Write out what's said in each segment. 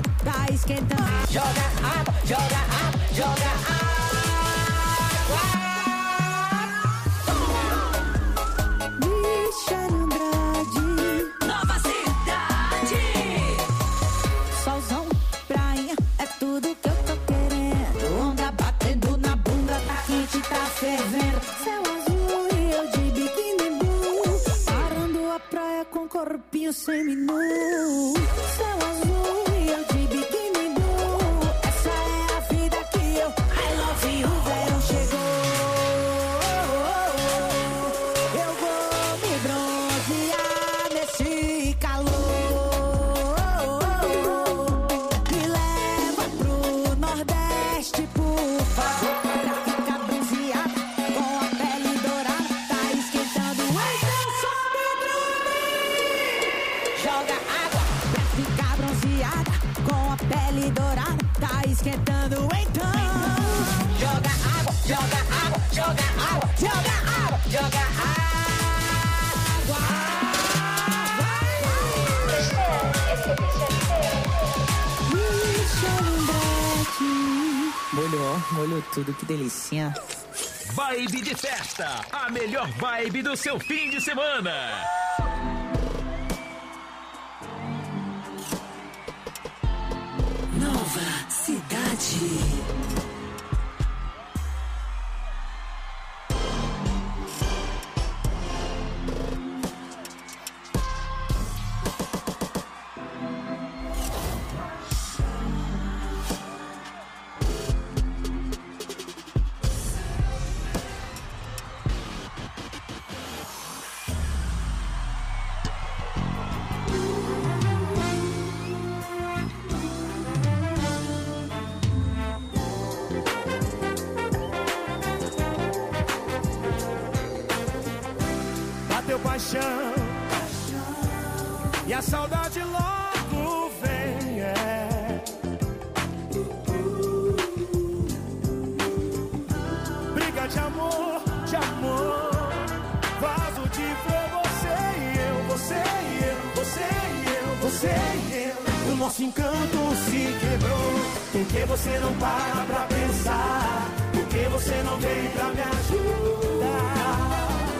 tá esquentando. Joga água, joga água, joga água. Michele Andrade. Nova cidade. Solzão, prainha, é tudo que eu tô querendo. Onda batendo na bunda, tá quente, tá fervendo. Céu azul e eu de biquíni blue, parando a praia com corpinho seminu. Céu azul e eu de biquíni blue, essa é a vida que eu I love you. O verão chegou, eu vou me bronzear nesse calor. Me leva pro Nordeste, por favor, pra ficar bronzeada com a pele dourada, tá esquentando. Então sobe pra mim. Joga água, Pra ficar bronzeada com a pele dourada, tá esquentando. Então joga água, joga água, joga água, joga água, joga água. Michele Andrade. Molhou tudo, que delícia. Vibe de festa, a melhor vibe do seu fim de semana. Nova cidade. Bateu paixão e a saudade logo vem, briga de amor, vaso de flor, você e eu, você e eu, você e eu, você e eu. O nosso encanto se quebrou, por que você não para pra pensar? Por que você não vem pra me ajudar?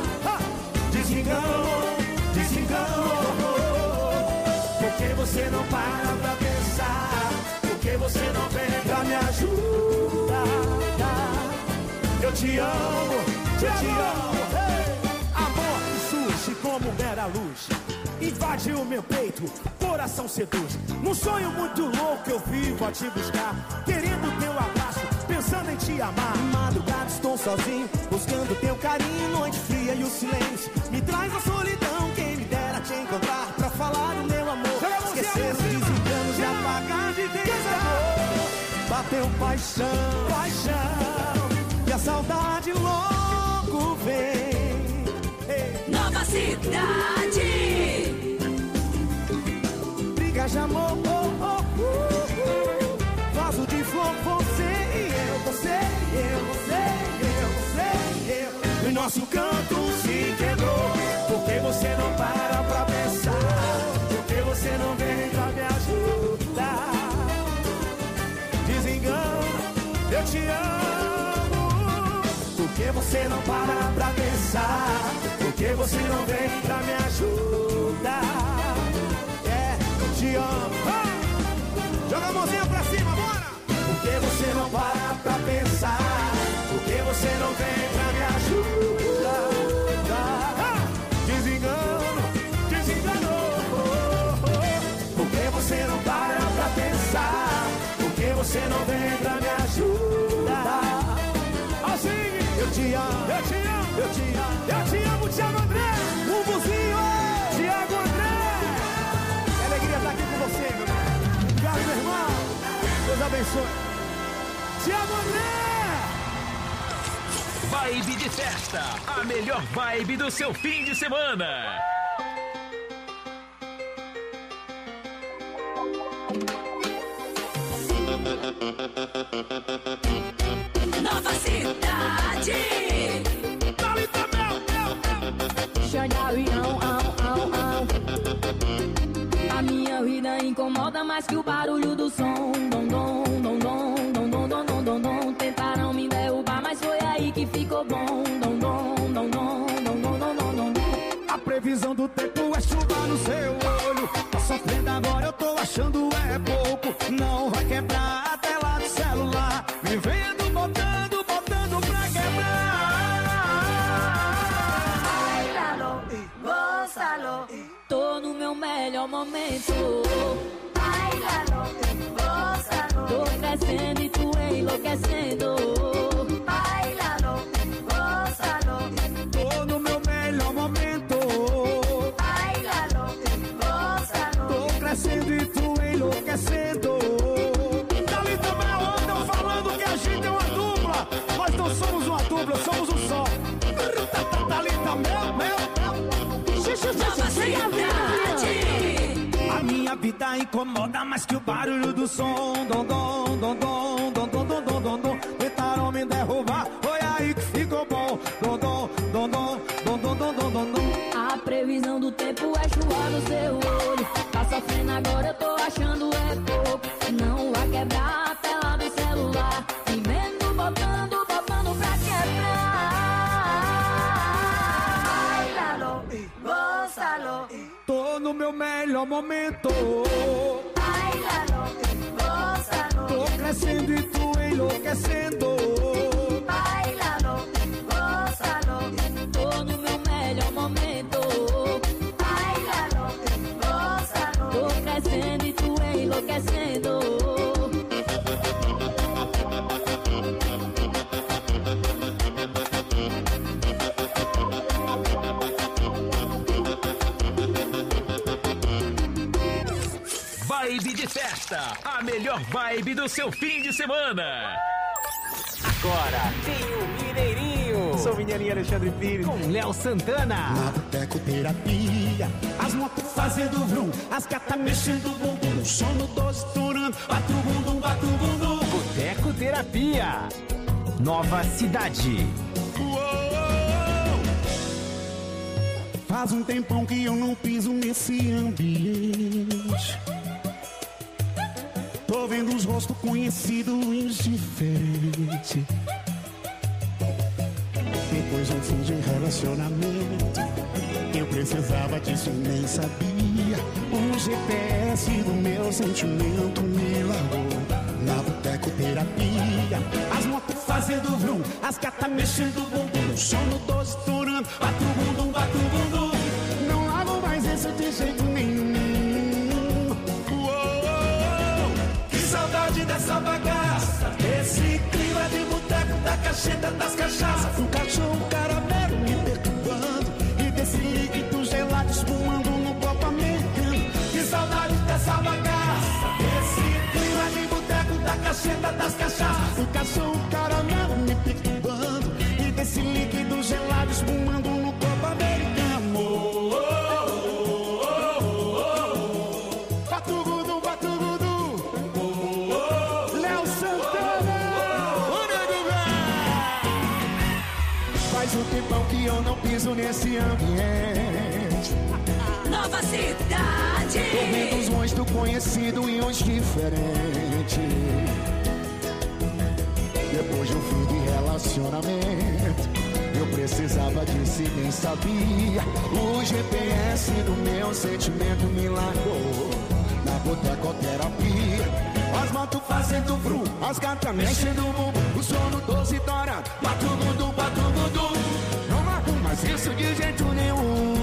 Desenganou. Por que você não para pra pensar? Por que você não vem pra me ajudar? Eu te amo, eu te amo. Amor que surge como mera luz, invade o meu peito, coração seduz. Num sonho muito louco eu vivo a te buscar, querendo teu abraço, pensando em te amar. Madrugada estou sozinho, buscando teu carinho. Noite fria e o silêncio me traz a solidão. Quem me dera te encontrar pra falar do meu amor, esquecer os desenganos e apagar de vez amor. Bateu paixão, e a saudade logo vem. Nova cidade. Briga de amor, vaso de flor, você e eu, você e eu, você e eu, você e eu. E nosso canto se quebrou, porque você não para pra pensar? Porque você não vem pra me ajudar? Desengano, eu te amo. Porque você não para pra pensar? Porque você não vem pra me ajudar? Eu te amo. Joga a mãozinha pra cima, bora! Porque você não para pra pensar? Porque você não vem pra me ajudar? Desenganou. Porque você não para pra pensar? Porque você não vem pra me ajudar? Assim, eu te amo, eu te amo, eu te amo, eu te amo, Thiago André, um buzinho, Thiago André. É alegria estar aqui com você, meu irmão. Obrigado, meu irmão. Deus abençoe. Thiago André. Vibe de festa, a melhor vibe do seu fim de semana. Nova cidade. A minha vida incomoda, mas mais que o barulho do som. Dom, dom, dom, dom, dom, dom, dom, dom, dom, dom. Tentaram me derrubar, mas foi aí que ficou bom. Dom, dom, dom, dom, dom, dom, dom, dom, dom, dom. A previsão do tempo é chuva no seu olho. Tá sofrendo agora, eu tô achando é pouco. Não vai quebrar a tela do celular. Vivendo, botando, botando pra quebrar. Bailalo, gózalo. Tô no meu melhor momento. Bailalo, gózalo. Tô crescendo e tu enlouquecendo. Bailalo, gózalo. Tô no meu melhor momento. Bailalo, gózalo. Tô crescendo e tu enlouquecendo. Dali também é outra, tão falando que a gente é uma dupla. Nós não somos uma dupla, somos um só. Dali também, a minha vida incomoda mais que o barulho do som. Dom, dom, dom, dom, dom, dom, dom, dom, dom, dom. Tentaram me derrubar, foi aí que ficou bom. Dom, dom, dom, dom, dom, dom, dom, dom, dom, dom. A previsão do tempo é chuva no seu olho. Tá sofrendo agora, eu tô achando é pouco. Não vai quebrar a tela do celular. Vivendo, botando, botando pra quebrar. Bailalo, gózalo. Tô no meu melhor momento. Bailalo, gózalo. Tô crescendo e tu enlouquecendo. Bailalo, gózalo. Tô no meu melhor momento. Bailalo, gózalo. Tô crescendo e tu enlouquecendo. Vibe de festa, a melhor vibe do seu fim de semana. Agora tem o Mineirinho. Sou Mineirinho Alexandre Pires Com Léo Santana. na boteco terapia. As motos fazendo vrum, as gatas mexendo o bumbum. O sono 12 estourando, bate o bumbum, bate o bumbum. Boteco Terapia. Nova Cidade. Faz um tempão que eu não piso nesse ambiente. Tô vendo os rostos conhecidos indiferentes. Depois de um fim de relacionamento, eu precisava disso e nem sabia. O GPS do meu sentimento me largou na boteco terapia. As motos fazendo vrum, as gatas mexendo o bumbum. O sono 12 estourando, bate o bumbum, bate o bumbum. Não largo mais isso de jeito nenhum. Que saudade dessa bagaça, esse clima de boteco, da cacheta, das cachaças. O cachorro caramelo me perturbando e desse líquido gelado espumando no copo americano. Que saudade dessa bagaça, esse clima de boteco, da cacheta, das cachaças. O cachorro caramelo me perturbando e desse líquido gelado espumando no copo americano. Batugudu, batugudu. Léo Santana. O nego velho. Faz um tempão que eu não piso nesse ambiente. Nova Cidade. Tô vendo uns rostos conhecidos e uns diferentes. Depois de um fim de relacionamento, eu precisava disso e nem sabia. O GPS do meu sentimento me largou na botecoterapia. As motos fazendo vrum, as gatas mexendo o bumbum. O sono 12 dourado, bate o bumbum, bate o bumbum. Não largo mais isso de jeito nenhum.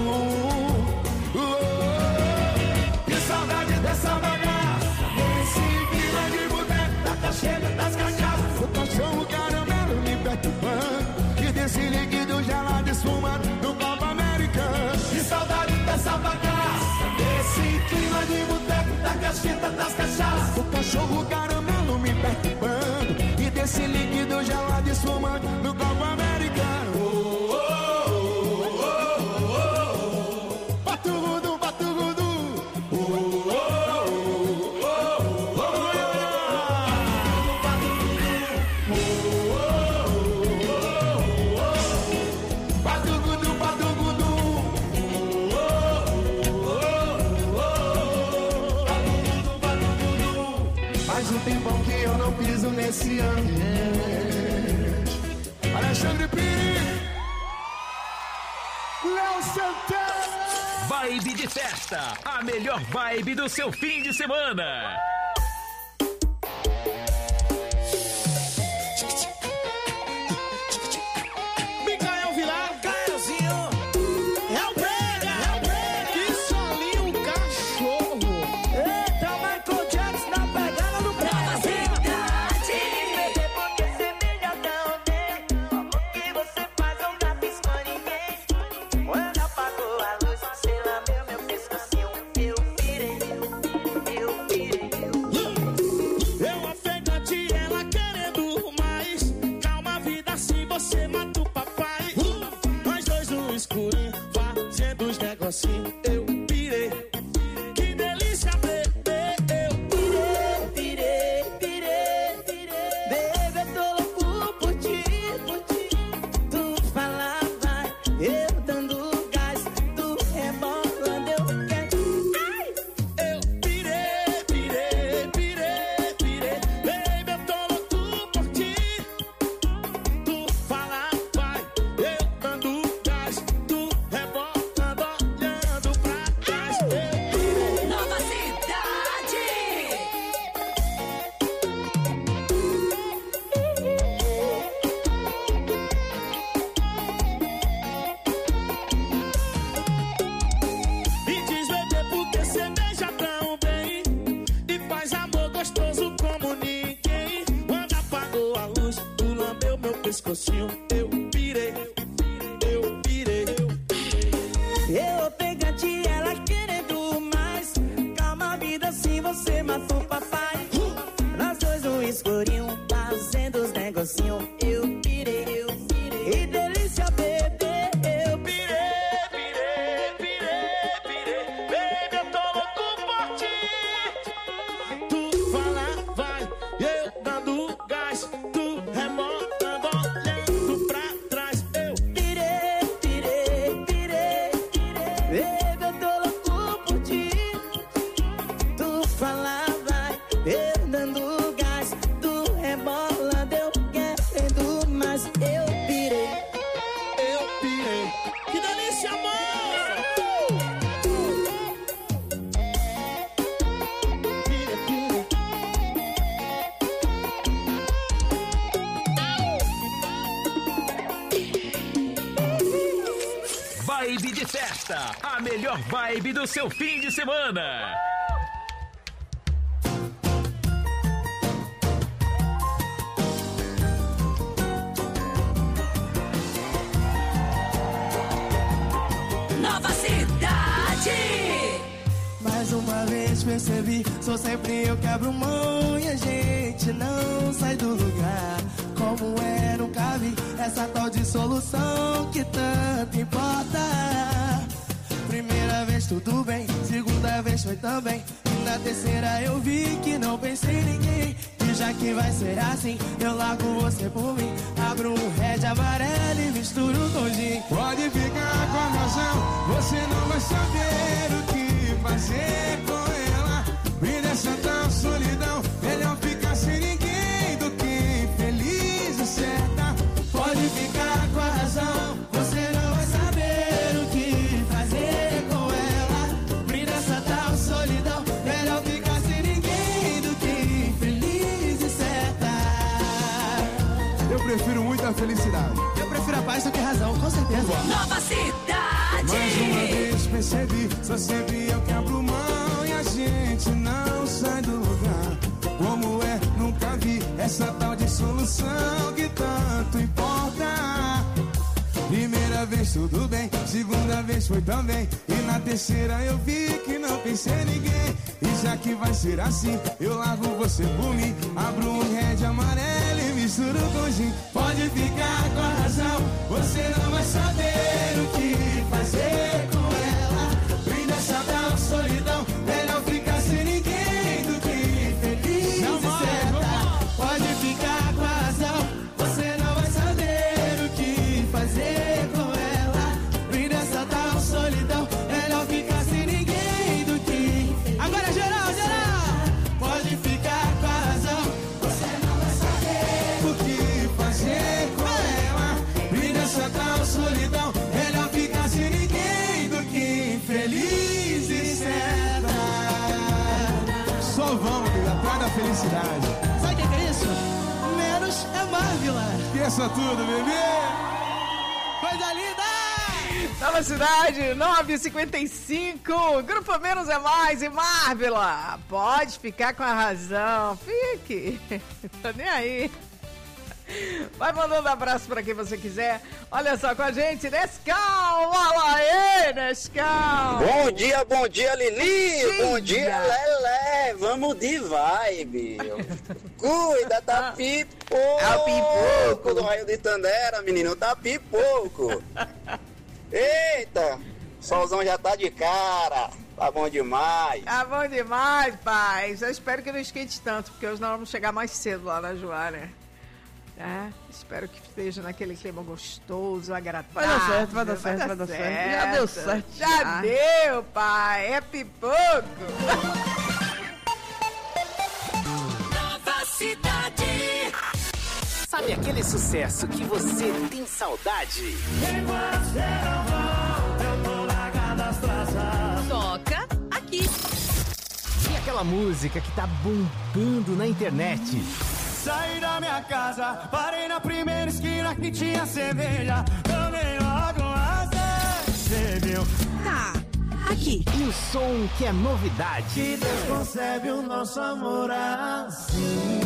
Que saudade dessa bagaça, esse clima de boteco, da cacheta, das cachaças. O cachorro caramelo me perturbando e desse líquido gelado esfumando no copo americano. Que saudade dessa bagaça, desse clima de boteco, da cacheta, das cachaças. O cachorro caramelo me perturbando e desse líquido gelado esfumando no copo americano. Batugudu, batugudu. Batugudu, batugudu. Batugudu, batugudu. Faz um tempão que eu não piso nesse ambiente. Alexandre Pires, Léo Santana. Vibe de festa, a melhor vibe do seu fim de semana. Micael Vilar, Caelzinho, é o Brega, que solinho um cachorro. Eita, Michael Jackson na pegada do Brega. Nova cidade. Bebê, porque você brilha tão bem. O amor que você faz eu não pisco ninguém. Quando apagou a luz, você lambeu meu pescocinho. Eu pirei. Eu ofegante, ela querendo mais. Calma, vida, assim você mata o papai. Nós dois no escurinho, fazendo os negocinhos. Eu pirei. Que delícia, bebê. Eu Pirei. Baby, eu tô louco por ti. Tu fala, vai, eu dando gás. Tu rebolando, eu quero. Ai! pirei. Baby, eu tô louco por ti. Tu fala, vai, eu dando gás. Tu rebolando, olhando pra trás. Eu pirei. Nova cidade. Me diz, bebê, porque você beija tão bem e faz amor gostoso como ninguém. Quando apagou a luz, tu lambeu meu pescocinho. Eu pirei. Eu pegante, ela querendo mais. Calma, vida, assim você matou o papai. Nós dois no escurinho, fazendo os negocinhos. Eu pirei. E delícia, bebê, eu Pirei. Baby, eu tô louco por ti. Tu fala, vai, eu dando gás. Tu rebolando, olhando pra trás. Eu pirei. Baby, eu tô louco por ti. Tu fala, vai, eu dando gás. Tu rebolando, eu querendo mais. Eu pirei. Que delícia, amor! Vibe de festa, a melhor vibe do seu fim de semana. Nova cidade. Mais uma vez percebi, sou sempre eu quebro mão e a gente não sai do lugar. Como é, nunca vi essa tal de solução que tanto importa. Primeira vez tudo bem, segunda vez foi também. E na terceira eu vi que não pensei em ninguém. E já que vai ser assim, eu largo você por mim. Abro um red amarelo e misturo com gin. Pode ficar com a razão, você não vai saber o que fazer com ela. E nessa tal solidão, melhor ficar sem ninguém do que infeliz e certa. Pode ficar com a razão, você não vai saber o que fazer com ela. Brinda essa tal solidão, melhor ficar sem ninguém do que infeliz e certa. Eu prefiro muita felicidade. Eu prefiro a paz do que a razão, com certeza. Nova cidade. Mais uma vez percebi, só sempre eu quebro mão e a gente não sai do lugar. Como é, nunca vi essa tal de solução que tanto importa. Primeira vez tudo bem, segunda vez foi também. E na terceira eu vi que não pensei em ninguém. E já que vai ser assim, eu largo você por mim. Abro um red amarelo e misturo com gin. Pode ficar com a razão, você não vai saber o que fazer com ela. Brinda essa tal solidão, melhor ficar sem ninguém do que feliz e certa. Pode ficar com a razão, você não vai saber o que fazer com ela. Brinda essa tal solidão, melhor ficar sem ninguém do que. Agora geral! Pode ficar com a felicidade. Sabe o que é isso? Menos é Marvila. Esqueça tudo, bebê. Coisa linda! Nova Cidade, 9h55. Grupo Menos é Mais e Marvila. Pode ficar com a razão. Fique. Tô nem aí. Vai mandando abraço pra quem você quiser. Olha só com a gente, Nescau. Olha aí, Nescau. Bom dia, Lili. Bom dia, Lelé. Vamos de vibe. Cuida, tá pipoco. É o pipoco do Raio de Tandera, menino, tá pipoco. Eita, solzão já tá de cara. Tá bom demais. Tá bom demais, pai. Só espero que não esquente tanto, porque hoje nós vamos chegar mais cedo lá na Joara. Espero que esteja naquele clima gostoso, agradável. Vai dar certo. Já deu certo. Já deu, pai. É pipoco. Nova Cidade. Sabe aquele sucesso que você tem saudade? Toca aqui. E aquela música que tá bombando na internet? Saí da minha casa, parei na primeira esquina que tinha cerveja. Tomei logo uma cerveja. Tá aqui. E o som que é novidade? Que Deus concebe o nosso amor assim,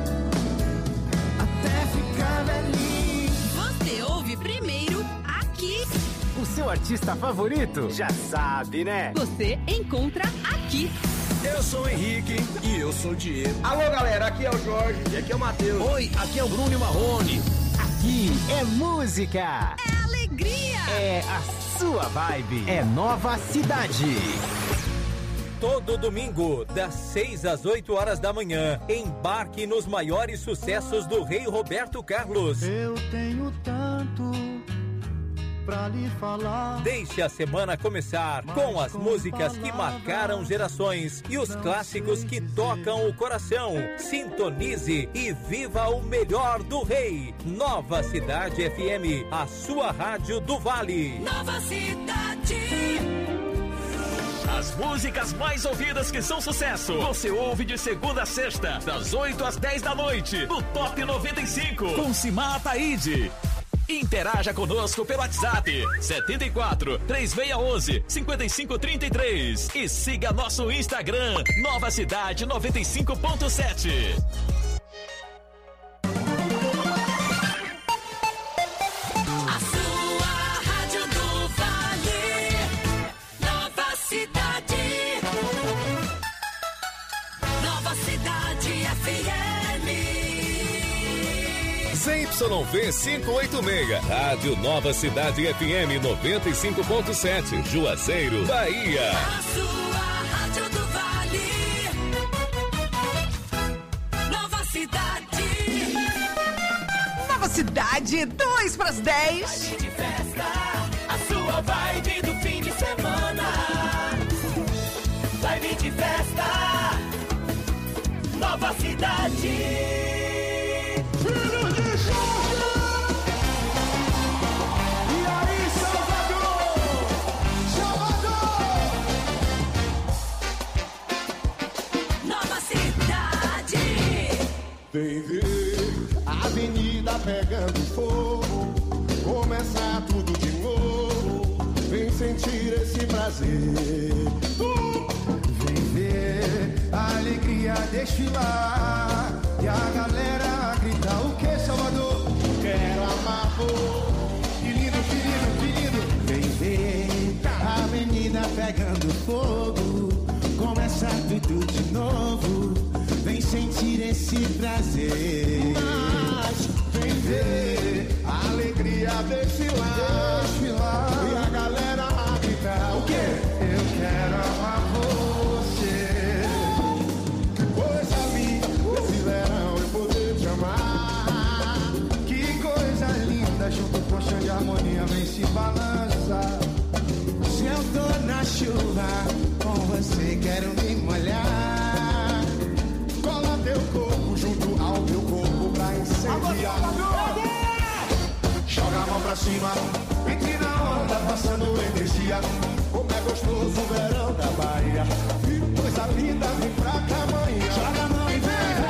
até ficar velhinho. Você ouve primeiro aqui. O seu artista favorito? Já sabe, né? Você encontra aqui. Eu sou o Henrique e eu sou o Diego. Alô, galera, aqui é o Jorge e aqui é o Matheus. Oi, aqui é o Bruno e o Marrone. Aqui é música. É alegria. É a sua vibe. É Nova Cidade. Todo domingo, das 6 às 8 horas da manhã, embarque nos maiores sucessos do rei Roberto Carlos. Eu tenho tanto pra lhe falar. Deixe a semana começar com as músicas que marcaram gerações e os clássicos que tocam o coração. Sintonize e viva o melhor do rei. Nova Cidade FM, a sua rádio do Vale. Nova Cidade. As músicas mais ouvidas que são sucesso. Você ouve de segunda a sexta, das 8 às 10 da noite, no Top 95. Com Simar Ataíde. Interaja conosco pelo WhatsApp 74 3611 5533 e siga nosso Instagram Nova Cidade 95.7. A sua rádio do Vale. Nova Cidade. Nova Cidade FM. ZYV 586, Rádio Nova Cidade FM 95.7, Juazeiro, Bahia. A sua rádio do Vale. Nova Cidade. Nova Cidade, 2 para as 10. Vibe de festa, a sua vibe do fim de semana. Vibe de festa, Nova Cidade. Vem ver a avenida pegando fogo, começar tudo de novo, vem sentir esse prazer. Vem ver a alegria desfilar e a galera gritar o que, Salvador? Quero amar, pô, que lindo, que lindo, que lindo. Vem ver a avenida pegando fogo, começar tudo de novo, vem sentir esse prazer. Mas vem ver a alegria desfilar e a galera gritar o quê? Eu quero amar você. Que coisa linda, esse verão eu poder te amar. Que coisa linda, junto com a chão de harmonia vem se balançar. Se eu tô na chuva, com você quero me molhar. Cola teu corpo junto ao meu corpo pra incendiar. Joga a mão pra cima, entre na onda, passando energia. Como é gostoso o verão da Bahia. Coisa linda, vem pra cá, manhã. Joga a mão e vem.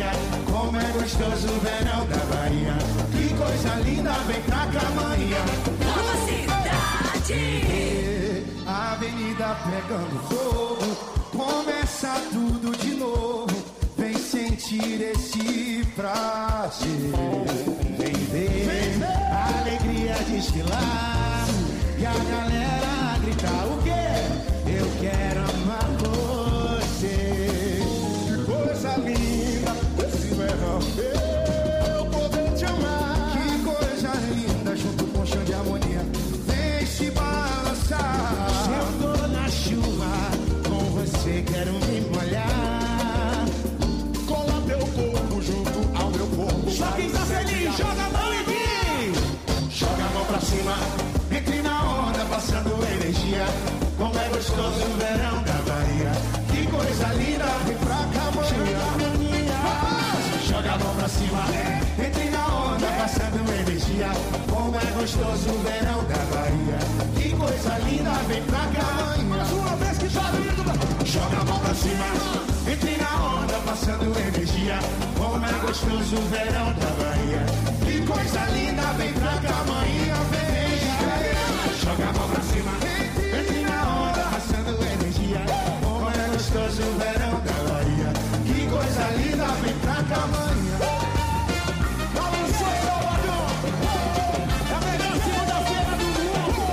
energia. Como é gostoso o verão da Bahia. Que coisa linda, vem pra cá, Maria. Nova Cidade. A avenida pegando fogo, começa tudo de novo. Vem sentir esse prazer. Vem ver a alegria desfilar e a galera gritar o quê? Eu quero amar você. Que coisa linda, esse verão eu poder te amar. Que coisa linda, junto com o chão de harmonia. Vem se balançar. Eu tô na chuva, com você quero me molhar. Cola teu corpo junto ao meu corpo. Só quem tá feliz, joga a mão e diz. Joga a mão pra cima, entre na onda, passando energia. Como é gostoso o verão da Bahia. Que coisa linda, vem pra cá, Maria. Joga a mão pra cima, entre na onda, passando energia. Como é gostoso o verão da Bahia. Que coisa linda, vem pra cá, Maria. Mais uma vez que tá lindo. Joga a mão pra cima, entre na onda, passando energia. Como é gostoso o verão da Bahia. Que coisa linda, vem pra cá, Maria. Vem, joga a mão pra cima, entre na onda, passando energia. Como é gostoso o verão da Bahia. Que coisa linda, vem pra cá, Maria. Balançou, Salvador. É a melhor segunda-feira do mundo.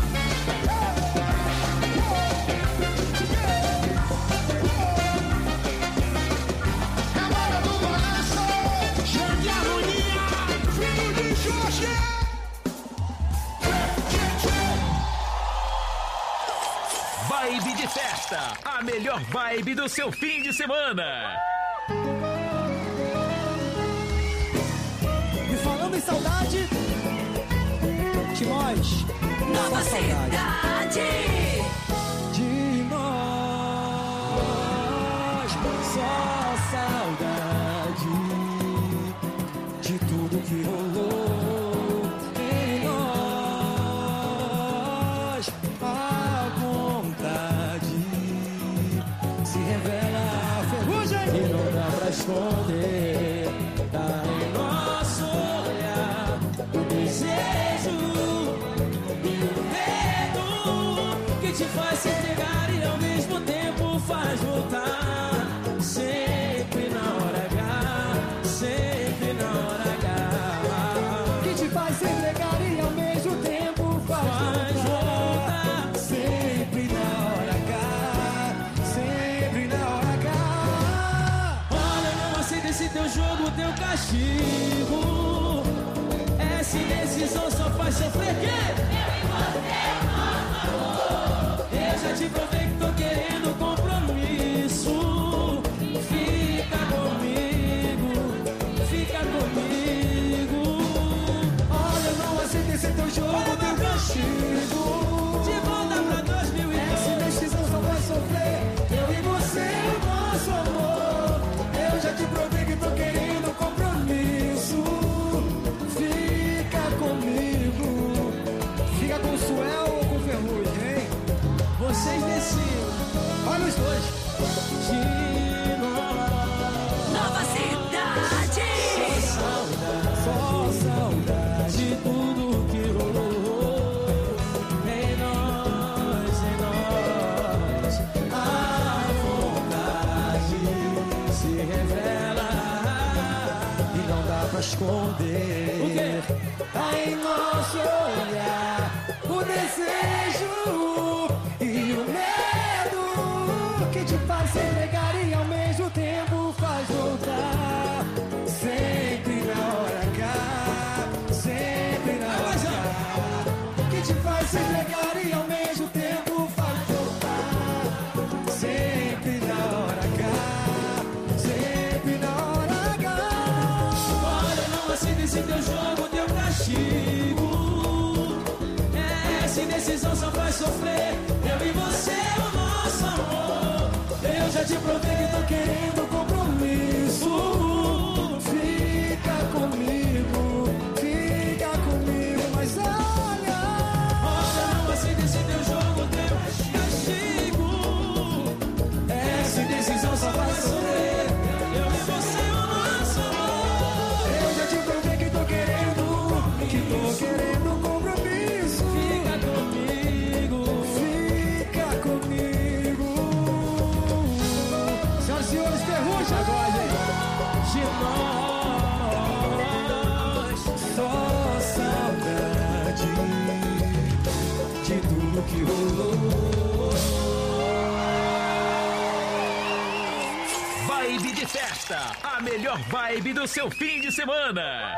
Agora do balanço, cheio de harmonia, filho de Jorge. Vibe de festa, a melhor vibe do seu fim de semana. E falando em saudade, Timóis, Nova Cidade. de nós, só saudade de tudo que rolou em nós. A vontade se revela a ferrugem e não dá pra esconder. Tá em nosso olhar o desejo e o medo que te faz se entregar e ao mesmo tempo faz voltar. Sempre na hora H, sempre na hora H. Que te faz se entregar e ao mesmo tempo faz voltar. Sempre na hora H, sempre na hora H. Olha, não aceita esse teu jogo, teu castigo. Essa indecisão só faz sofrer quem? Eu já te provei que tô querendo compromisso. Fica comigo, fica comigo. Olha, não aceita esse teu jogo, teu castigo. De volta pra 2010. Essa indecisão só vai sofrer eu e você, o nosso amor. Eu já te provei que tô querendo compromisso. Fica comigo, fica com o Suel ou com o Ferrugem, hein? Vocês decidem. Olha os dois. De Nova Cidade. só saudade de tudo que rolou em nós, em nós. A vontade se revela e não dá pra esconder. O quê? Tá em nosso olhar o desejo e o medo que te faz se entregar e ao mesmo tempo faz voltar. Sempre na hora H, sempre na hora H. Que te faz se entregar e ao mesmo tempo faz voltar. Sempre na hora H, sempre na hora H. Olha, não aceita esse teu jogo, teu castigo. Essa indecisão só faz sofrer eu e você, o nosso amor. Eu já te provei que tô querendo compromisso. Fica comigo, mas olha, não aceita esse teu jogo, teu castigo. Essa indecisão só faz sofrer eu e você, o nosso Pagode de nós, só saudade de tudo que rolou. Vibe de festa, a melhor vibe do seu fim de semana.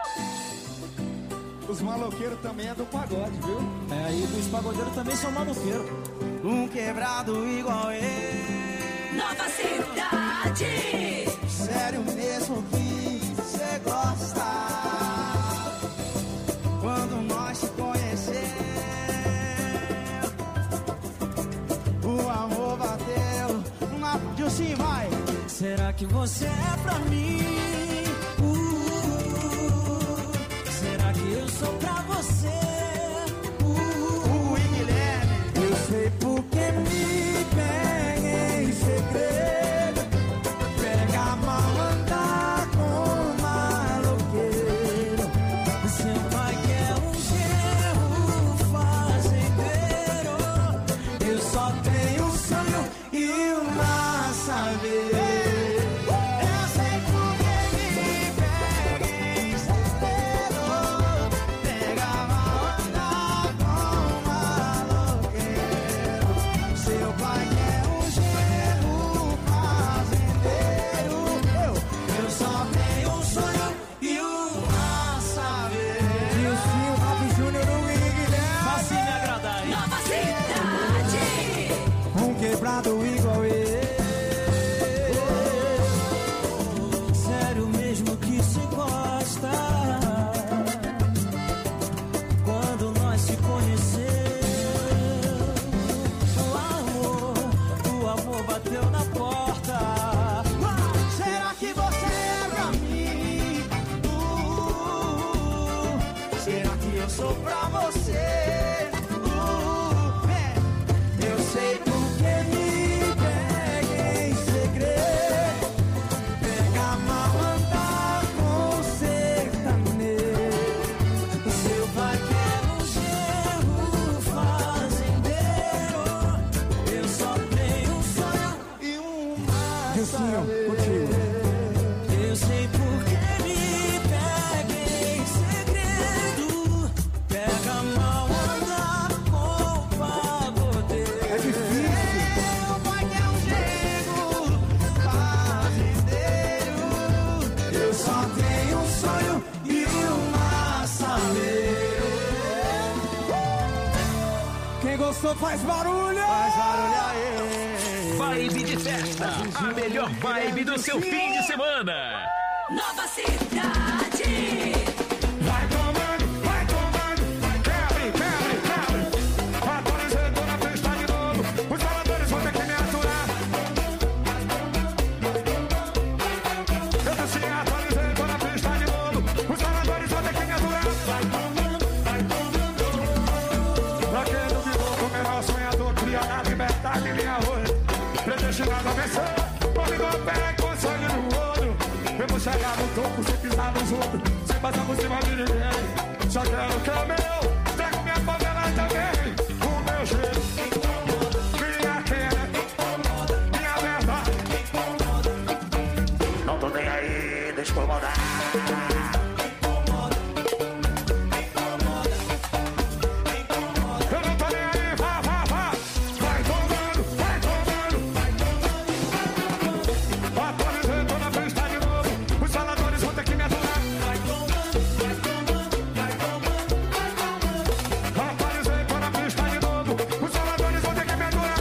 Os maloqueiros também é do pagode, viu? É, aí os pagodeiros também são maloqueiros. Um quebrado igual eu. Nova Cidade. Sério mesmo que você gosta. Quando nós se conhecemos, o amor bateu na... Dilcinho, vai! Será que você é pra mim? Será que eu sou pra você? Guilherme, eu sei porque me pega em segredo. Pega a malandra com maloqueiro. Seu pai quer um genro fazendeiro. Eu só tenho um sonho e uma saber. Igual eu. Sério mesmo que se gosta. Quando nós se conhecemos, o amor bateu na porta. Será que você é pra mim? Será que eu sou pra você? Eu sei porque me pega em segredo. Pega a malandra com sertanejo. Seu pai quer um genro fazendeiro. Eu só tenho um sonho e uma saber. Eu sei porque me pega em segredo. Pega a malandra com pagodeiro. É difícil. Meu pai quer um genro fazendeiro. Eu só tenho um sonho e uma saber. Quem gostou faz barulho! Faz barulho aí! Vibe de festa, a melhor vibe do seu fim de semana. Nova Cidade. Vai tomando, quebre, quebre, quebre. Atualizando na pista de novo. Os faladores vão ter que me aturar. Eu disse atualizando na pista de novo. Os faladores vão ter que me aturar. Vai tomando, vai tomando. Pra quem duvidou do menor sonhador, cria na liberdade minha rua. Predestinado a vencer. Comigo a pé com sangue no olho. Eu vou chegar no topo sem pisar nos outros, sem passar por cima de ninguém. Só quero que é meu, trago minha favela também. O meu jeito, minha queda, minha verdade. Não tô nem aí, deixa eu incomodar. Eu não tô nem aí, vá. Vai tomando, vai tomando. Atualizando na pista de novo. Os faladores vão ter que me aturar. Vai tomando, vai tomando, vai tomando. Atualizando na pista de novo. Os faladores vão ter que me aturar.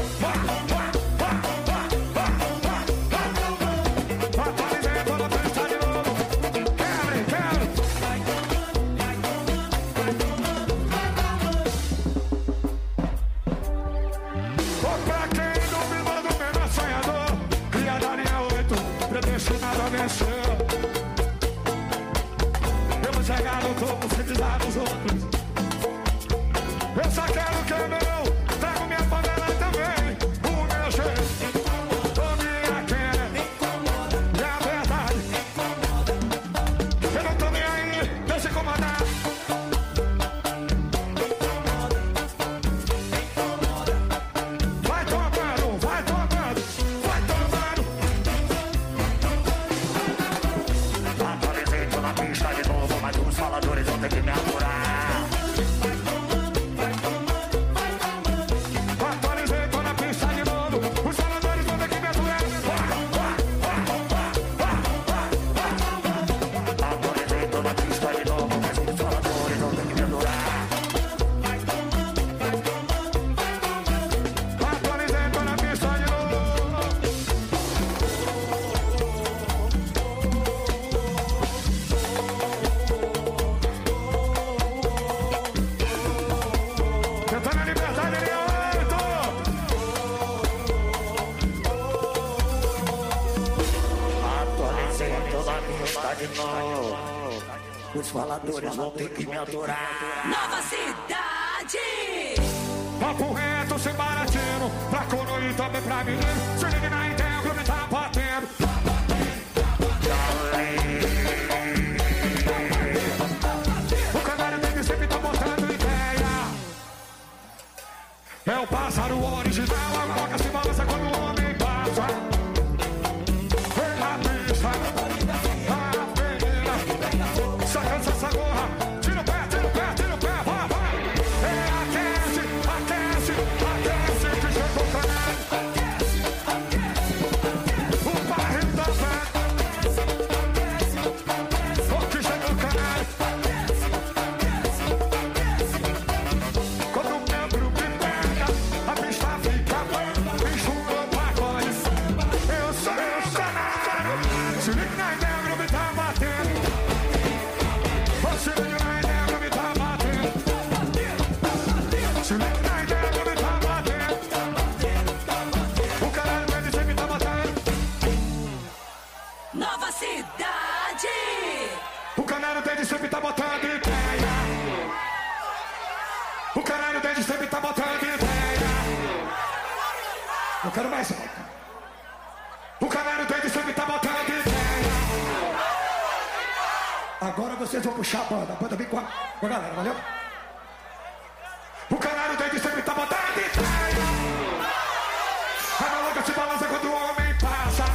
Atualizando na pista de novo. Quebre, quebre. Vai tomando, vai tomando, vai tomando. Ô, pra quem duvidou do menor sonhador, criada linha 8, predestinado a vencer. Eu vou chegar no topo sem pisar nos outros. Eu só quero que é meu, trago minha favela também. O meu jeito, minha queda, minha verdade. Eu não tô nem aí, deixa incomodar. Vai tomando, vai tomando, vai tomando. cidade não. Os faladores vão ter que me adorar. Nova Cidade. Papo reto, sem baratinho. Pra coroa e também pra menino. Se liga na ideia, o clube tá batendo. O canário dele sempre tá botando ideia. É o pássaro original. A boca se balança quando o homem passa. Vem na pista. A menina. Sacança essa gorra. Tira o pé, tira o pé, tira o pé. Vai, vai. É aquece, aquece, aquece. Que chegou o canário. O barril da fé. O que chegou o canário. Quando o meu grupo pega, a pista fica boa. Bicho no pagode. Eu sou o canário. Se liga na ideia, o grupo tá batendo. Se liga na ideia, o grupo tá batendo. Se liga na ideia, o grupo tá batendo. O caralho vai dizer que tá batendo. Nova Cidade. O canário desde sempre tá botando ideia. O canário desde sempre tá botando ideia. Eu quero mais. O canário desde sempre tá botando ideia. Agora vocês vão puxar a banda. A banda vem com a galera, valeu? O canário desde sempre tá botando ideia. A maluca se balança quando o homem passa.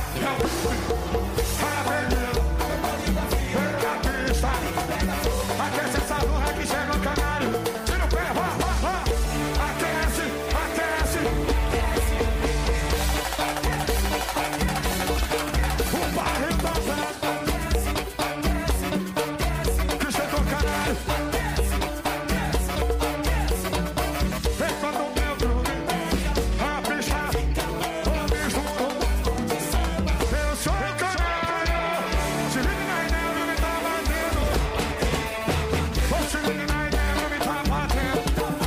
Aquece essa lua que chega no canário. Tira o pé, vá, vá, vá. Aquece, aquece. O barril da festa. Que chegou o canário. Vem quando o meu grupo a pista. O bicho. Eu sou o canário. Se liga na ideia, o grupo tá batendo. Se liga na ideia, o grupo tá batendo.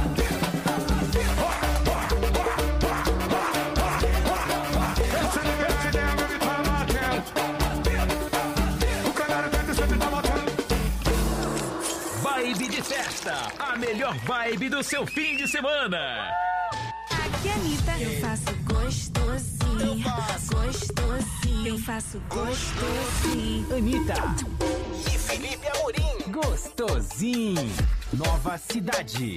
Se liga na ideia, o grupo tá batendo. O canário dentro sempre tá batendo. Vibe de festa, a melhor vibe do seu fim de semana. Aqui é Anitta. Eu faço gostosinho. Gostosinho. Eu faço gostosinho. Anitta e Felipe Amorim. Gostosinho. Nova Cidade.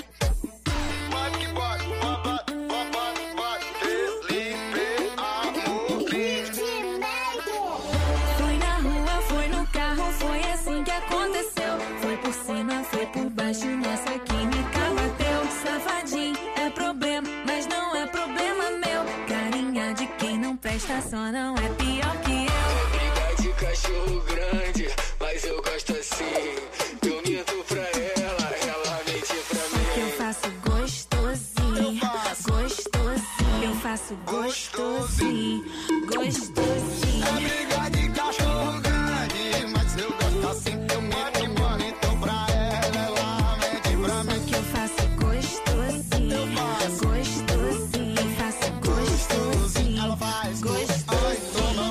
Foi na rua, foi no carro, foi assim que aconteceu. Foi por cima, foi por baixo, nossa química bateu. Safadinho, é problema, mas não é problema meu. Carinha de quem não presta, só não é pior que eu. Briga de cachorro grande, mas eu gosto assim. Eu minto pra ela, ela mente pra mim. Eu faço gostosinho, gostosinho. Eu faço gostosinho, gostosinho. É briga de cachorro grande, mas eu gosto assim. Eu minto pra ela, ela mente pra mim. Que eu faço gostosinho, gostosinho. Eu faço gostosinho, ela faz gostosinho. ai, toma,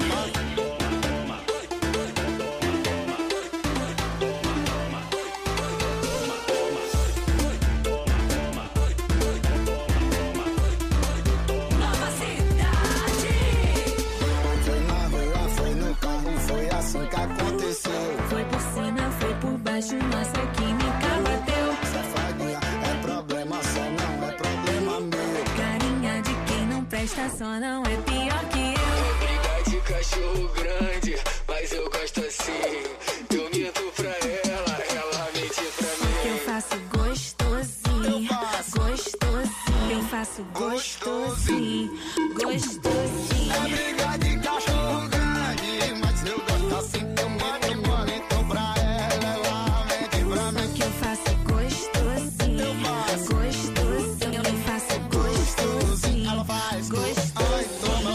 Nova Cidade. foi na rua, foi no carro, foi assim que aconteceu. Foi por cima, foi por baixo, nossa química bateu. Safadinha, é problema só, não é problema meu. Carinha de quem não presta, só não é pior que eu. Briga de cachorro grande, mas eu gosto assim. Eu minto pra ela, ela mente pra Que eu mim. faço gostosinho, gostosinho. Eu faço gostosinho, gostosinho. É briga de cachorro grande, mas eu gosto assim. Eu minto pra ela, ela mente pra mim. Que eu faço gostosinho, gostosinho. Eu faço gostosinho, ela faz gostosinho. ai, toma.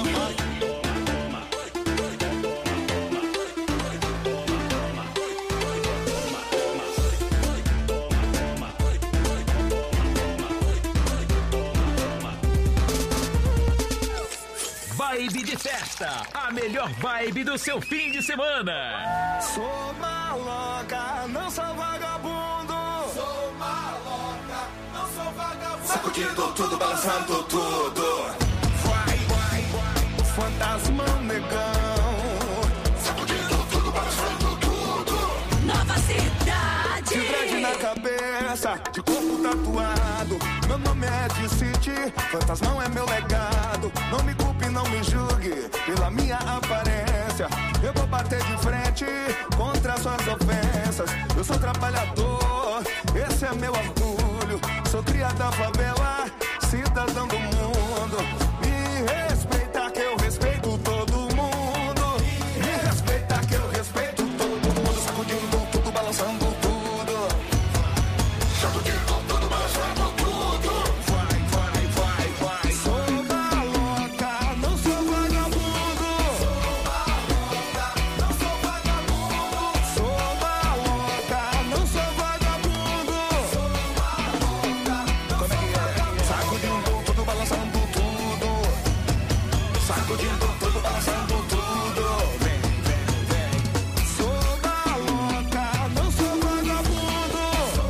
Vibe de festa, a melhor vibe do seu fim de semana. Sou maloca, não sou vagabundo. Sou maloca, não sou vagabundo. Sacudindo tudo, balançando tudo. Vai, vai, vai, o fantasma negão. Sacudindo tudo, balançando tudo. Nova cidade. De dread na cabeça, de corpo tatuado. Meu nome é de City, fantasmão é meu legado. Não me culpe, não me julgue pela minha aparência. Eu vou bater de frente contra suas ofensas. Eu sou trabalhador, esse é meu orgulho. Sou cria da favela, cidadão do mundo. Me respeita que eu respeito todo mundo. Me respeita que eu respeito todo mundo. Sacudindo tudo, balançando tudo. Sacudindo tudo, balançando tudo. Vai, vai, vai, vai. Sou maloca, não sou vagabundo. Sou maloca, não sou vagabundo. Sou maloca, não sou vagabundo. Sou maloca. Como é que é? Sacudindo tudo, balançando tudo. Sacudindo tudo, balançando tudo. Vem, vem, vem. Sou maloca, não sou vagabundo.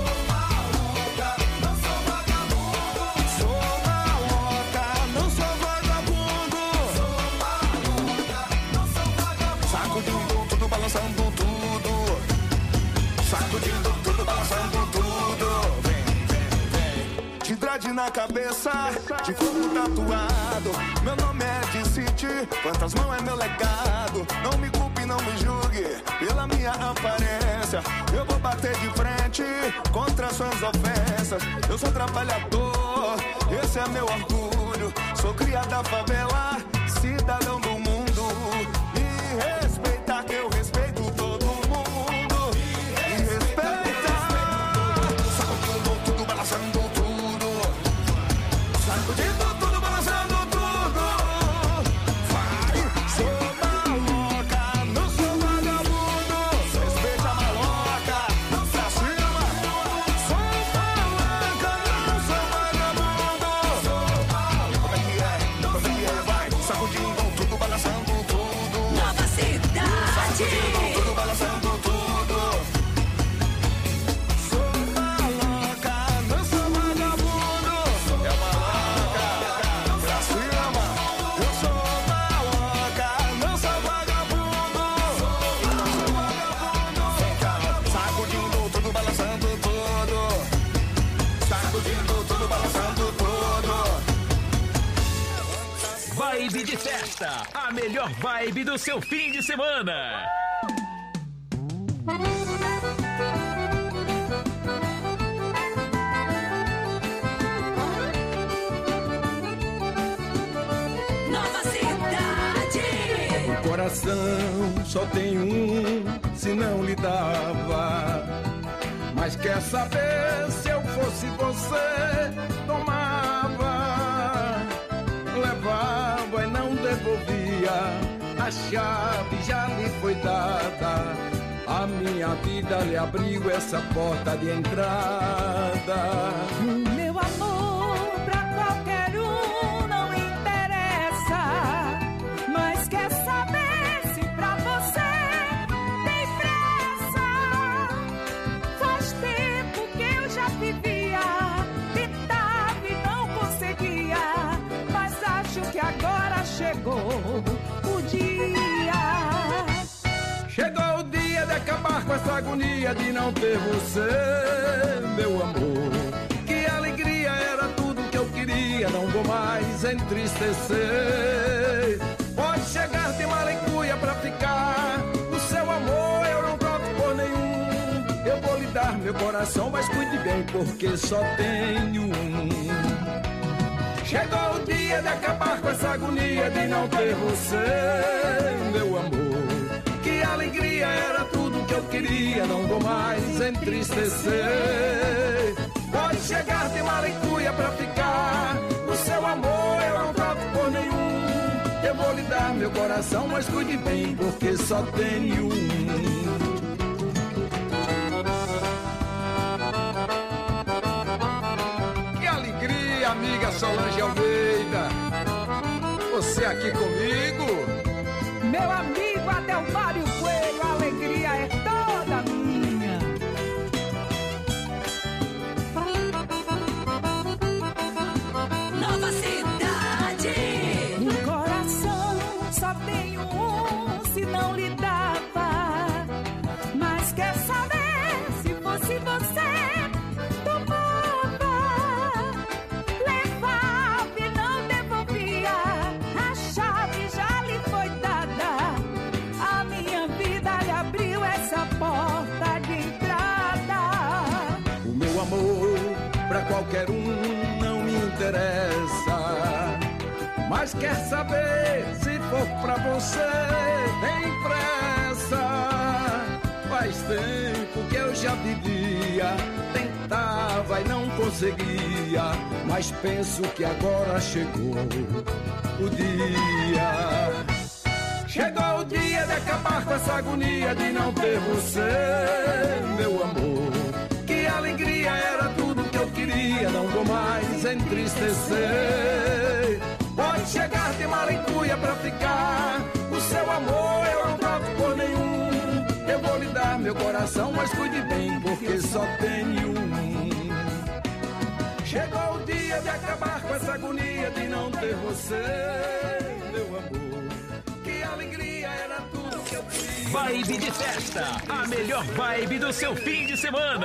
Sou maloca, não sou vagabundo. Sacudindo tudo, balançando tudo. Sacudindo tudo, balançando tudo. Vem, vem, vem. De dread na cabeça, de corpo tatuado. Meu nome é de City, fantasmão é meu legado. Não me culpe, não me julgue pela minha aparência. Eu vou bater de frente contra suas ofensas. Eu sou trabalhador, esse é meu orgulho. Sou cria da favela, cidadão do mundo. Me respeita que eu respeito todo mundo. Me respeita. Sacudindo tudo, balançando tudo. Sacudindo tudo, balançando tudo. Vai. Sou maloca, não sou vagabundo. Respeita a maloca, pra cima. Sou maloca, não sou vagabundo. Como é que é? Como é que é? Vai. Sacudindo tudo, balançando tudo. Nova cidade. Sacudindo tudo, balançando tudo. Sou maloca, não sou vagabundo. É maloca, pra cima. Eu sou maloca, não sou vagabundo. Vem cá, sacudindo tudo, balançando tudo. Sacudindo tudo, balançando tudo. Vibe de festa, a melhor vibe do seu fim de semana. Nova cidade. O coração só tem um, se não lhe dava. Mas quer saber, se eu fosse você, tomava, levava e não devolvia. A chave já lhe foi dada. A minha vida lhe abriu essa porta de entrada. Meu amor pra qualquer um não interessa, mas quer saber se pra você tem pressa. Faz tempo que eu já vivia, tentava e não conseguia, mas acho que agora chegou o dia. Chegou o dia de acabar com essa agonia de não ter você, meu amor. Que alegria, era tudo que eu queria, não vou mais entristecer. Pode chegar de malicuia pra ficar, o seu amor eu não troco por nenhum. Eu vou lhe dar meu coração, mas cuide bem, porque só tenho um. Chegou o dia de acabar com essa agonia de não ter você, meu amor. Que alegria, era tudo que eu queria, não vou mais entristecer. Pode chegar de malicuia pra ficar, o seu amor eu não troco por nenhum. Eu vou lhe dar meu coração, mas cuide bem, porque só tenho um. Que alegria, amiga Solange Almeida. Você aqui comigo. Meu amigo Adelmário Coelho, a alegria é toda minha. Nova Cidade. No coração só tenho um, se não lhe dava. Mas quer saber, se fosse você, tomava. Levava e não devolvia. A chave já lhe foi dada. A minha vida lhe abriu essa porta de entrada. O meu amor pra qualquer um não me interessa. Mas quer saber, se for pra você, tem pressa. Faz tempo que eu já vivia, tentava e não conseguia. Mas penso que agora chegou o dia. Chegou o dia de acabar com essa agonia de não ter você, meu amor. Que alegria, era tudo que eu queria, não vou mais entristecer. Pode chegar de maracuia pra ficar, o seu amor eu não troco por nenhum. Eu vou lhe dar meu coração, mas cuide bem, porque só tenho um. Chegou o dia de acabar com essa agonia de não ter você, meu amor. Que alegria, era tudo que eu queria. Vibe de festa, a melhor vibe do seu fim de semana.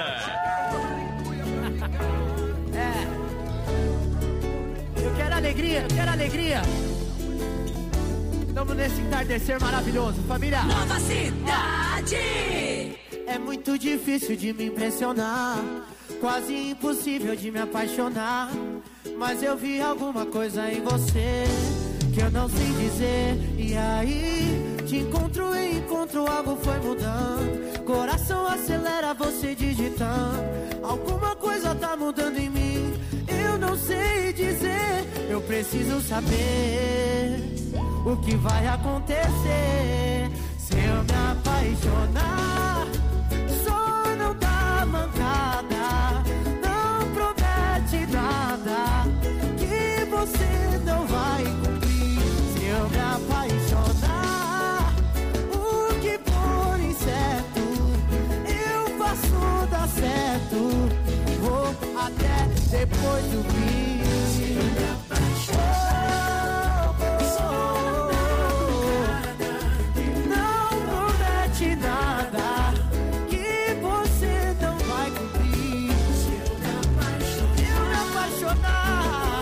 Eu quero alegria, eu quero alegria. Estamos nesse entardecer maravilhoso, família. Nova Cidade. É muito difícil de me impressionar, quase impossível de me apaixonar. Mas eu vi alguma coisa em você que eu não sei dizer. E aí, te encontro e encontro, algo foi mudando. Coração acelera você digitando. Alguma coisa tá mudando em mim, eu não sei dizer. Eu preciso saber o que vai acontecer se eu me apaixonar. Só não dá mancada, não promete nada que você não vai cumprir. Se eu me apaixonar, o que for incerto, eu faço dar certo. Vou até depois do fim. Se eu me apaixonar, não promete nada que você não vai cumprir. Se eu me apaixonar,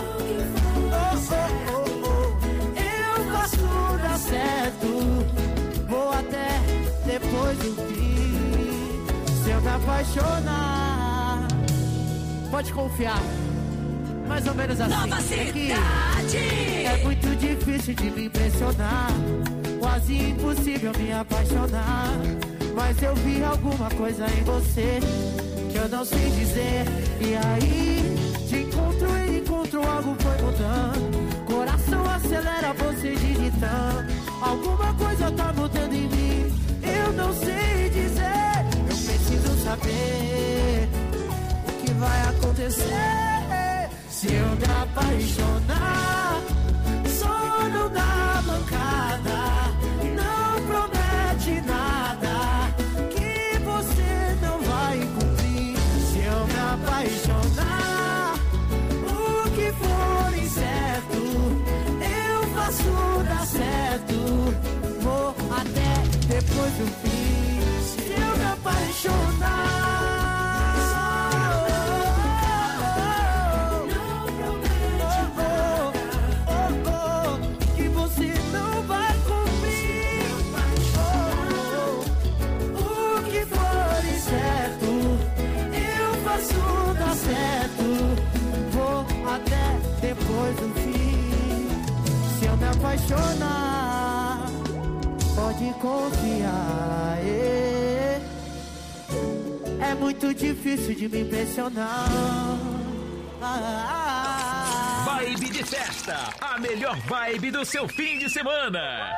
eu faço dar certo. Vou até depois do fim. Se eu me apaixonar, pode confiar. Mais ou menos assim. Nova Cidade. É muito difícil de me impressionar, quase impossível me apaixonar. Mas eu vi alguma coisa em você que eu não sei dizer. E aí, te encontro e encontro, algo foi mudando. Coração acelera você digitando. Alguma coisa tá mudando em mim, eu não sei dizer. Eu preciso saber o que vai acontecer se eu me apaixonar. Só não dá mancada, não promete nada que você não vai cumprir. Se eu me apaixonar, o que for incerto, eu faço dar certo. Vou até depois do fim. Se eu me apaixonar, depois do fim. Se eu me apaixonar, pode confiar. É muito difícil de me impressionar. Vibe de festa, a melhor vibe do seu fim de semana.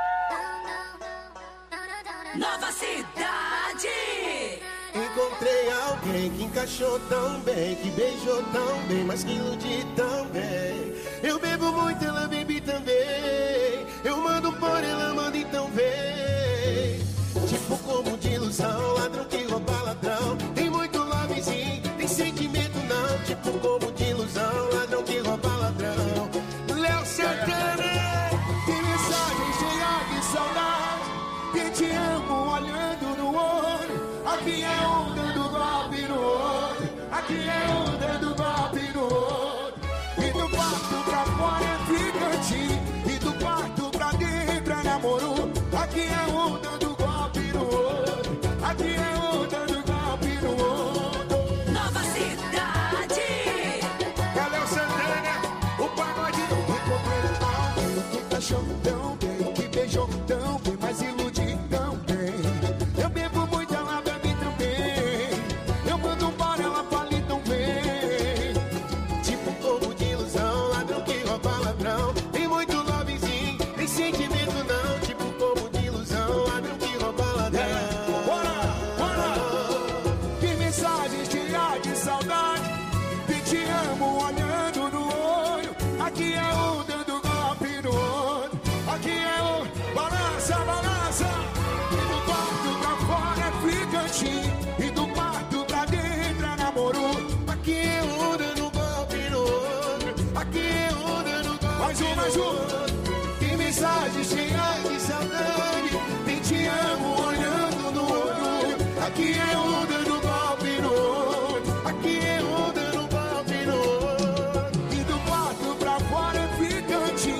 Nova Cidade. Encontrei alguém que encaixou tão bem, que beijou tão bem, mas que iludi tão bem. Eu bebo muito, ela bebe também. Eu mando por ela, manda então vem. Tipo como de ilusão, ladrão que rouba ladrão. Tem muito lovezinho, tem sentimento não. Tipo como de ilusão, ladrão que rouba ladrão. Léo Santana, tem mensagem cheia de saudade. Que te amo olhando no olho. Aqui é um dando golpe no outro. Aqui é um dando golpe no outro. E do quarto pra fora é ficante. E do quarto pra dentro é namoro. Aqui é um dando golpe no outro. Aqui é um dando golpe no outro. Nova Cidade. É Léo Santana, o pagode. Encontrei alguém que cachou tão bem, que beijou tão bem, mas ilude tão bem. Eu bebo muito, ela bebe também. Eu mando embora, ela fale tão bem. Tipo um povo de ilusão, ladrão que rouba ladrão. Tem muito lovezinho, tem sentimento não. Tipo um povo de ilusão, ladrão que rouba ladrão. Bora, bora! Que mensagem cheia de saudade. Que te amo olhando no olho. Aqui é um dando golpe no outro. Aqui é um balança, balança. E do quarto pra fora é ficante. E do quarto pra dentro é namoro. Aqui é um dando golpe no outro. Aqui é um dando golpe. Mais um, mais um. Que mensagem cheia de saudade. Quem te amo olhando no olho. Aqui é um dando golpe no outro. Aqui é um dando golpe no outro. E do quarto pra fora é ficante.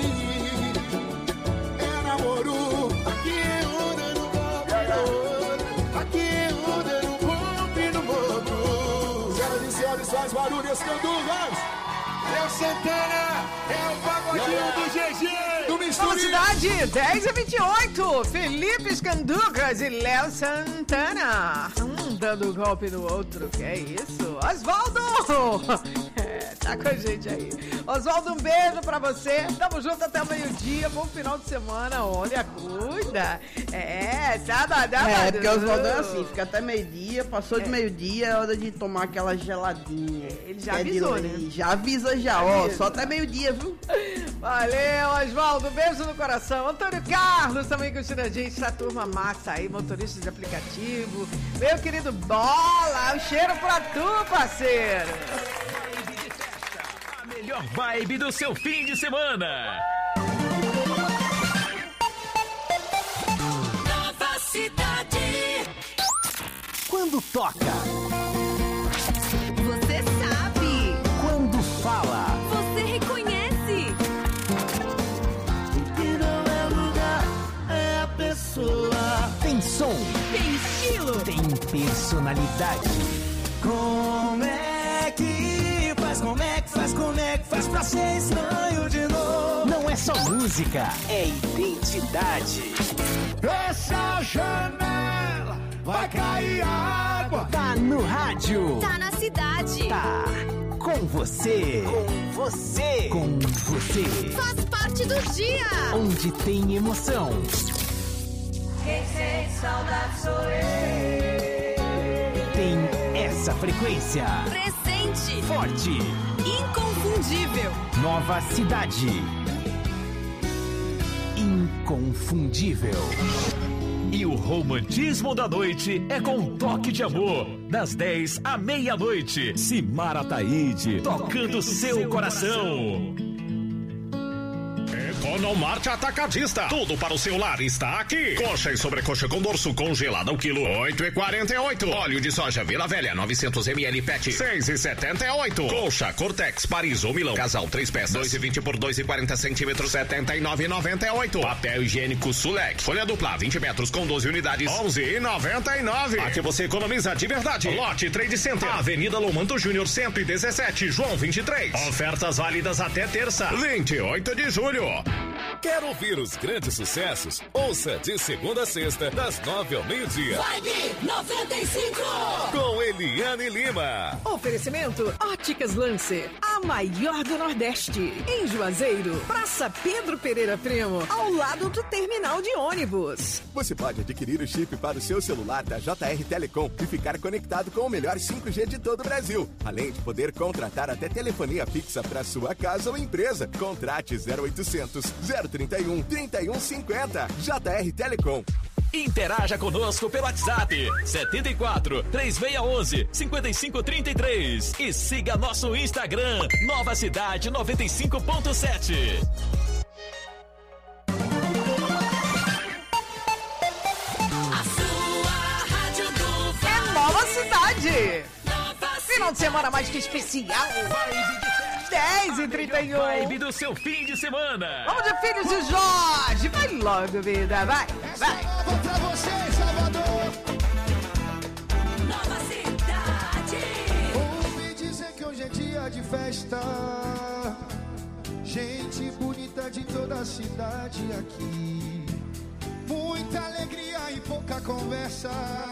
É namoro. Aqui é um dando golpe no outro. Aqui é um dando golpe no outro. Senhoras e senhores, faz barulho, esse Canduvas. Léo Santana, é o pagodinho do GG. Do Nova Mistura. Cidade, 10h28. Felipe Scanducas e Léo Santana. Dando golpe no outro. Que é isso? Osvaldo! Tá com a gente aí. Osvaldo, um beijo pra você. Tamo junto até o meio-dia. Bom final de semana. Olha, cuida. Sábado. É, porque o Osvaldo é assim, fica até meio-dia, passou de meio-dia, é hora de tomar aquela geladinha. Ele já avisou, né? Já avisa já, ó, só até meio-dia, viu? Valeu, Osvaldo. Beijo no coração. Antônio Carlos também curtindo a gente. Essa turma massa aí, motorista de aplicativo. Meu querido Bola, um cheiro pra tu, parceiro. A melhor vibe do seu fim de semana. Nova Cidade. Quando toca, Você sabe. quando fala, Você reconhece. Que não é lugar, é a pessoa. tem som, Tem estilo. tem personalidade. Como é que faz? Como é que faz? Como é que faz pra ser estranho de novo? Não é só música, é identidade. Essa janela vai cair água. Tá no rádio, Tá na cidade. tá com você, com você, com você. Faz parte do dia. Onde tem emoção, Quem sente saudade sou eu. tem essa frequência. Presente. Forte, Inconfundível. Nova Cidade. Inconfundível. E o romantismo da noite é com um toque de amor. Das 10 à meia-noite. Simara Taíde, tocando seu coração. Economart Atacadista. Tudo para o seu lar está aqui. Coxa e sobrecoxa com dorso congelado ao quilo 8,48. Óleo de soja Vila Velha 900 ml PET 6,78. Coxa Cortex Paris ou Milão casal 3 peças 2,20 por 2,40 centímetros 79,98. Papel higiênico Sulec folha dupla 20 metros com 12 unidades 11,99. Aqui você economiza de verdade. Lote Trade Center Avenida Lomanto Júnior 117 João 23. Ofertas válidas até terça 28 de julho. Quer ouvir os grandes sucessos? Ouça de segunda a sexta, das 9 ao meio-dia. Vibe 95. Com Eliane Lima. Oferecimento Óticas Lancer, a maior do Nordeste. Em Juazeiro, Praça Pedro Pereira Primo, ao lado do terminal de ônibus. Você pode adquirir o chip para o seu celular da JR Telecom e ficar conectado com o melhor 5G de todo o Brasil. Além de poder contratar até telefonia fixa para sua casa ou empresa. Contrate 0800 031 3150. JR Telecom. Interaja conosco pelo WhatsApp 74 3611 5533 e siga nosso Instagram Nova Cidade 95.7. É Nova Cidade. Final de semana mais que especial. 10h31. Vibe do seu fim de semana. Vamos de Filhos de Jorge. Vai logo, vida. Vai. Pra você, Salvador. Nova Cidade. Ouvi dizer que hoje é dia de festa. Gente bonita de toda a cidade aqui. Muita alegria e pouca conversa.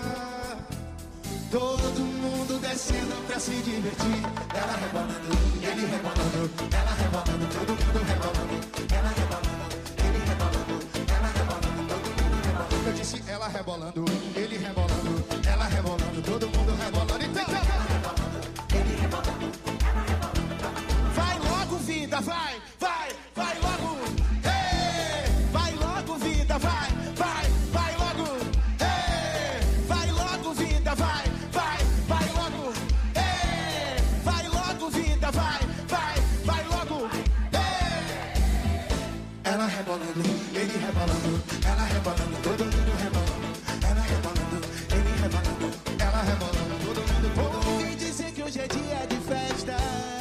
Todo mundo descendo pra se divertir. Ela rebolando, ele rebolando. Ela rebolando, todo mundo rebolando. Ela rebolando, ele rebolando. Ela rebolando, todo mundo rebolando. Eu disse ela rebolando, ele rebolando. Ela rebolando, todo mundo rebolando. Então, ela rebolando, ele rebolando. Ela rebolando. Vai logo, vida, vai logo. Hey, vai logo, vida, vai logo. Hey, vai logo, vida, vai logo. Hey, vai logo, vida, vai logo. Hey. Ela rebolando, ele rebolando. Ela rebolando, todo mundo rebolando. Ela rebolando, ele rebolando. Ela rebolando, todo mundo. Ouvi dizer que hoje é dia de festa.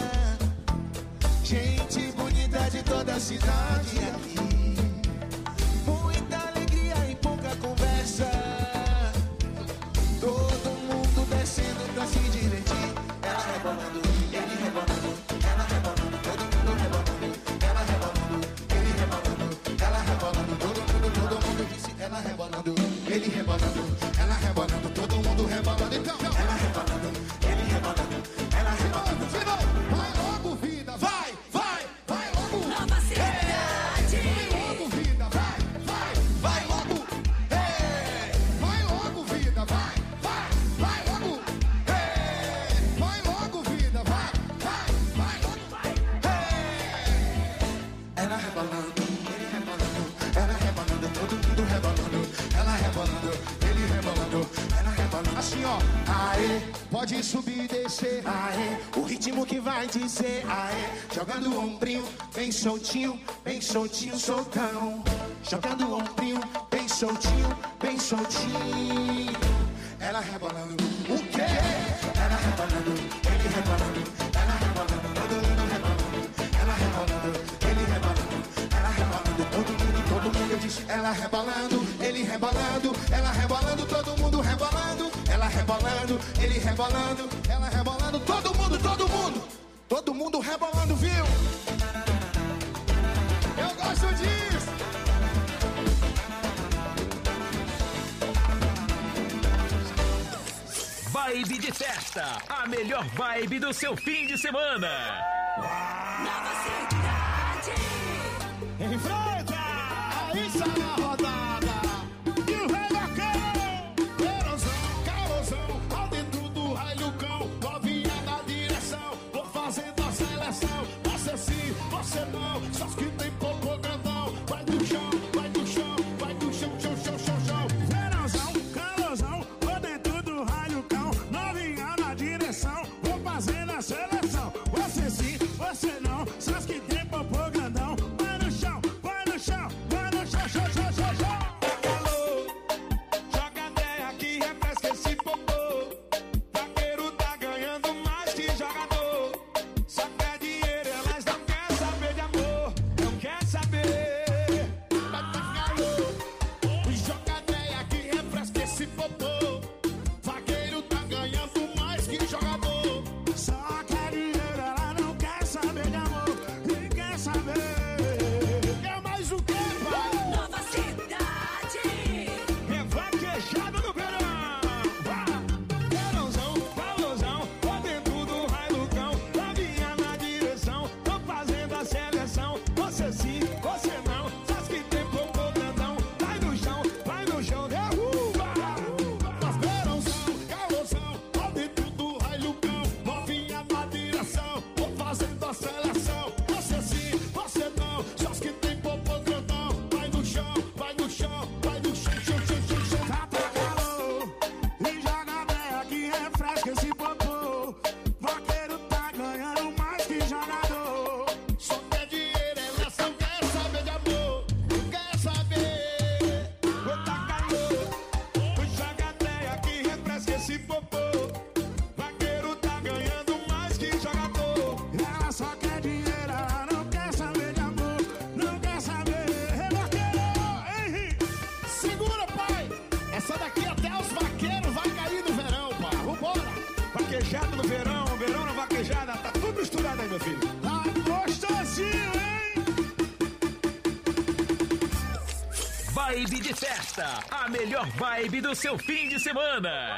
Gente bonita de toda a cidade aqui. Muita alegria e pouca conversa. Todo mundo descendo pra se divertir. Ela rebolando, ele rebolando. Ela rebolando, todo mundo rebolando. Ela rebolando, ele rebolando. Ela rebolando, todo mundo disse. Ela rebolando, ele rebolando. Ela rebolando, todo mundo rebolando. Então, ela rebolando, ele rebolando. Ela rebolando. Vai logo, vida, vai logo. Nova Cidade. Vai logo, vida, vai logo. Vai logo, vida, vai logo. Vai logo, vida, vai logo. Ela rebolando, ele rebolando. Ela rebolando, todo mundo rebolando. Ela rebolando, ele rebolando. Ela rebolando. Assim, ó. Aê, pode subir e descer. Aê, o ritmo que vai dizer. Aê, jogando o ombrinho, bem soltinho, soltão. Jogando o ombrinho, bem soltinho, Ela rebolando, o quê? Ela rebolando, ele rebolando. Ela rebolando, todo mundo rebolando. Ela rebolando, ele rebolando. Ela rebolando, todo mundo disse. Ela rebolando, ele rebolando. Ela rebolando, todo mundo rebolando. Ela rebolando, ele rebolando. Ela rebolando, todo mundo rebolando, viu? Eu gosto disso. Vibe de festa, a melhor vibe do seu fim de semana. Nova Cidade. Enfrenta! Aí sai a rodada. E o rei bacão. Calosão, ao dentro do raio cão. Novinha na direção. Vou fazendo a seleção. Você sim, você não. Só que tem pouco grandão. Vai do chão, chão. Verãozão, calosão. Vou dentro do raio cão. Novinha na direção. Vou fazendo a seleção. Você sim, você não. Só Brasil, hein? Vibe de festa, a melhor vibe do seu fim de semana.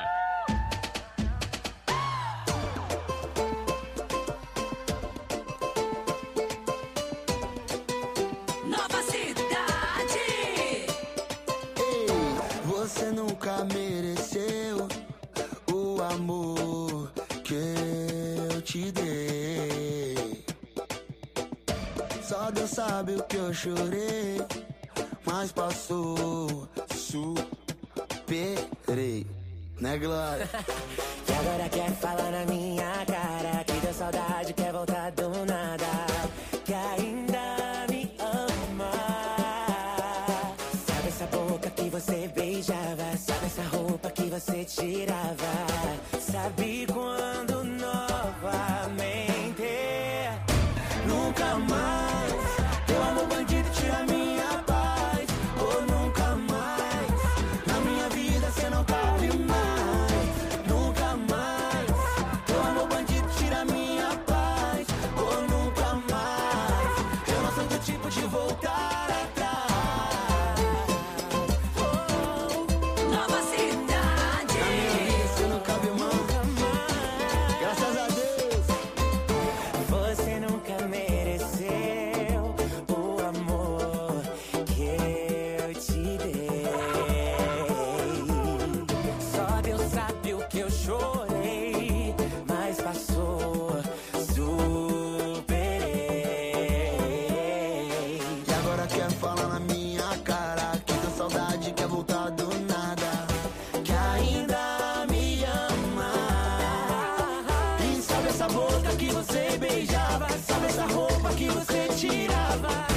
Nova Cidade. Ei, você nunca mereceu o amor que eu te dei. Só Deus sabe o que eu chorei, mas passou, superei, né, Glória? E agora quer falar na minha cara que deu saudade, quer voltar do nada, que ainda me ama. Sabe essa boca que você beijava, sabe essa roupa que você tirava, sabe quando novamente nunca mais teu amor bandido tira minha paz. Ou nunca mais na minha vida cê não cabe mais. Nunca mais teu amor bandido tira minha paz. Ou nunca mais eu não sou do tipo de voltar atrás. Nova Cidade. Na minha vida cê não cabe mais. Graças a Deus. Você nunca mereceu o amor que eu te dei. Só Deus sabe o que eu chorei, mas passou, superei. E agora quer falar na minha cara que deu saudade, quer voltar do nada, Que ainda me ama. E sabe essa boca que você beijava, sabe essa roupa que você tirava,